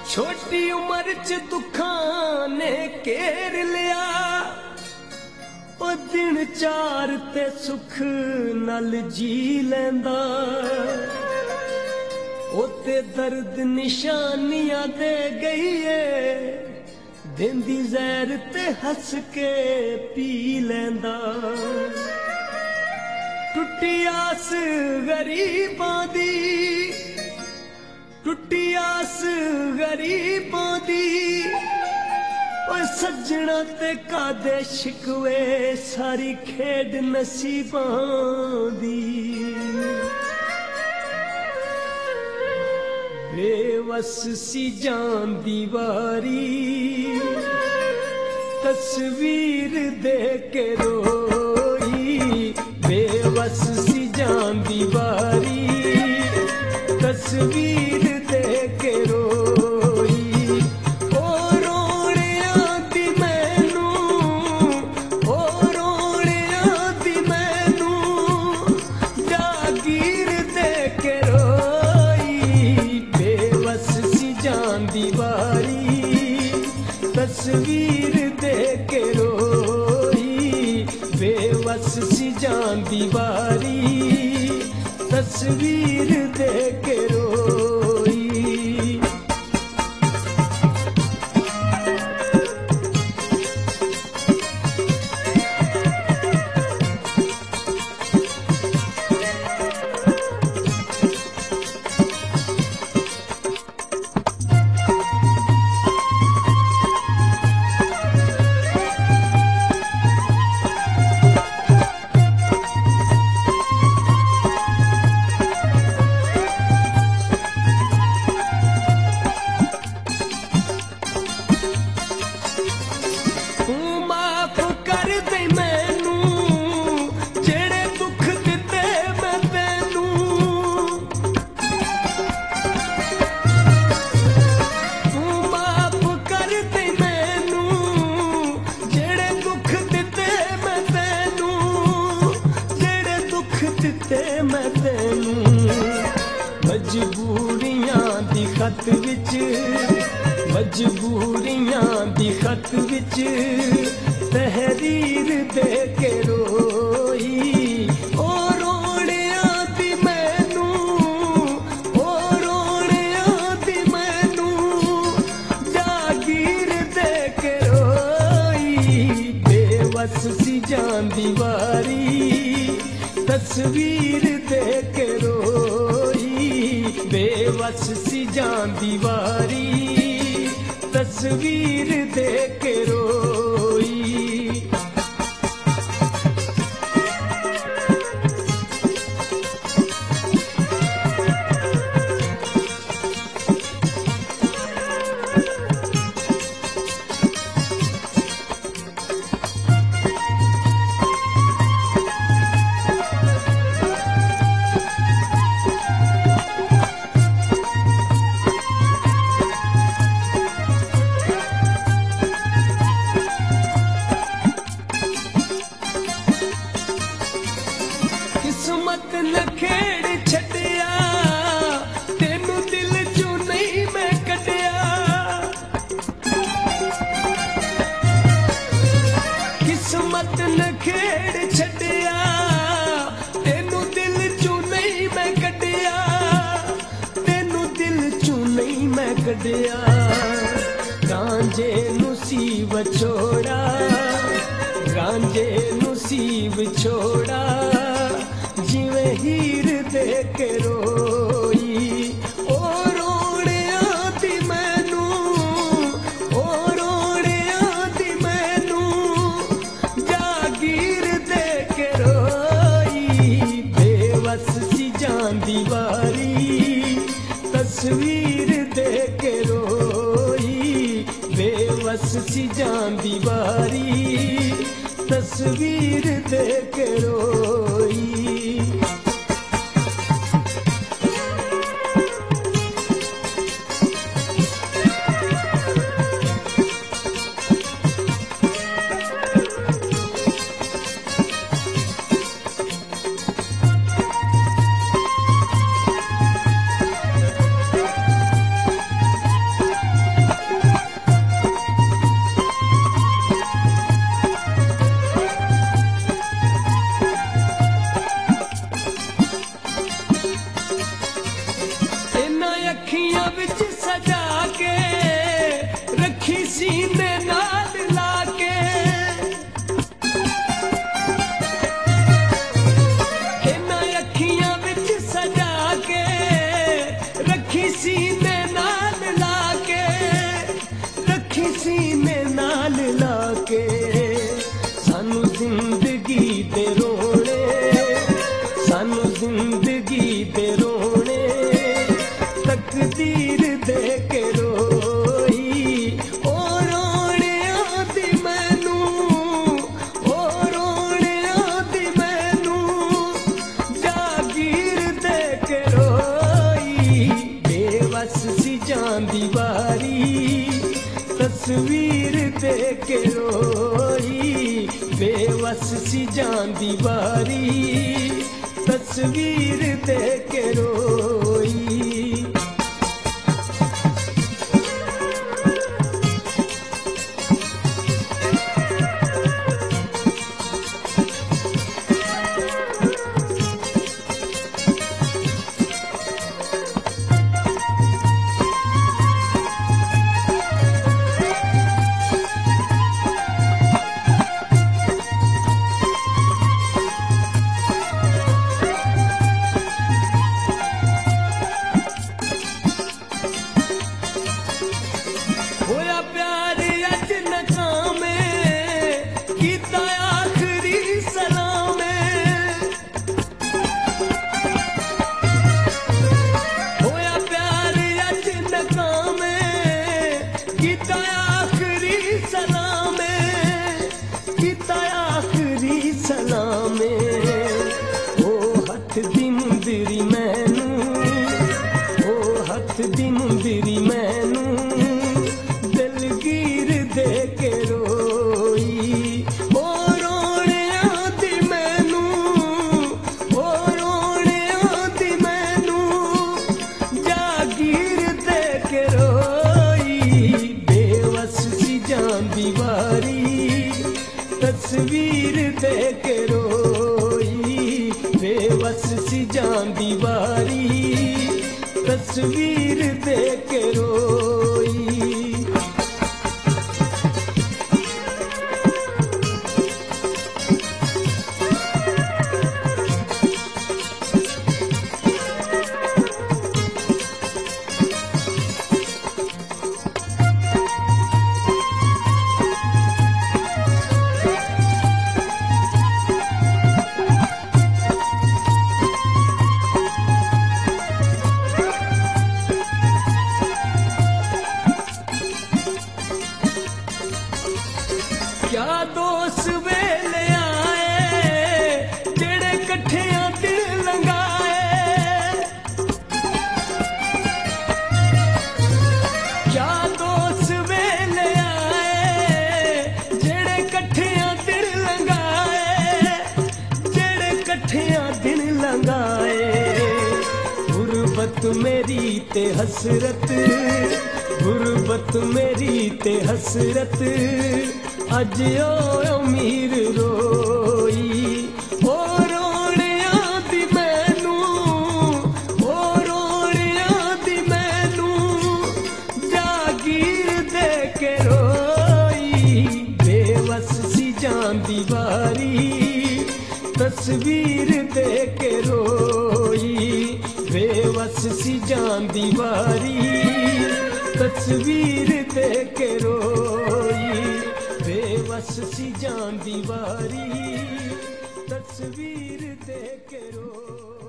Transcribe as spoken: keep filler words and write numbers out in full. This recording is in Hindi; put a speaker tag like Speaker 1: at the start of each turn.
Speaker 1: छोटी उम्र च दुखां ने घेर लिया, ओ दिन चार ते सुख नल जी लैंदा, ओ ते दर्द निशानियां दे गई है, देंदी जहर ते हस के पी लैंदा। टुटी आस गरीबां दी, टुटी आस गरीबां दी, ओए सज्जणा ते कादे शिकवे, सारी खेड नसीबां दी। बेवस सी जान दी वारी, तस्वीर दे के रोई, बेवस सी जान दी वारी, तस्वीर दे के रोई। ओ रोने आंदी मैनू, ओ रोने आंदी मैनू, जागीर दे के रोई, बेवस सी जान दी वारी, तस्वीर दे के रोई, बेवस सी जान दी वारी, तस्वीर दे के रोई। मजबूरियां दी खत विच, मजबूरियां दी खत विच, तहरीर दे के रोई। ओ रोने आंदी मैनू, ओ रोने आंदी मैनू, जागीर दे के रोई, बेवस सी जान दी वारी, तस्वीर दे के रोई, बेवस सी जान दी वारी, तस्वीर दे के रोई। किस्मत ने खेड़ छड्डिया, तेनू दिल चों नहीं मैं कड्डिया, किस्मत ने खेड़ छड्डिया, तेनू दिल चों नहीं मैं कड्डिया, तेनू दिल चों नहीं मैं कड्डिया। गांजे नू सीव छोड़ा, गांजे नू सीव छोड़ा, जिवें हीर दे के रोई। ओ रोने आंदी मैनू, ओ रोने आंदी मैनू, जागीर दे के रोई, बेवस सी जान दी वारी, तस्वीर दे के रोई, बेवस सी जान दी वारी, तस्वीर दे के रोई। जांदी बारी तस्वीर देख के रोई बेवस सी जांदी बारी तस्वीर देख के रोई। होया प्यार अज नकामे कीता आखरी सलामे होया प्यार अज नकामे कीता आखरी सलामे कीता आखरी सलामे ओ हथ दी मुंदरी मैनू ओ हथ दी मुंदरी मैनू दिलगीर दे के रोई ओ रोने आंदी मैनू ओ रोने आंदी मैनू जागीर दे के रोई बेवस सी जांदी बारी तस्वीर दे के रोई बेवस सी जांदी बारी तस्वीर दे के रोई। क्या दोस्त वेले आए जेड़े कट्ठियां दिल लंगाए क्या दोस्त वेले आए जेड़े कट्ठियां दिल लंगाए जेड़े कट्ठियां दिल लंगाए गुरबत मेरी ते हसरत गुरबत मेरी ते हसरत अज ओ अमीर रोई ओ रोने आंदी मैनू ओ रोने आंदी मैनू जागीर दे के रोई बेवस सी जांदी बारी तस्वीर दे के रोई बेवस सी जांदी बारी तस्वीर दे के रोई बेवस सी जांदी बारी तस्वीर दे के रोई।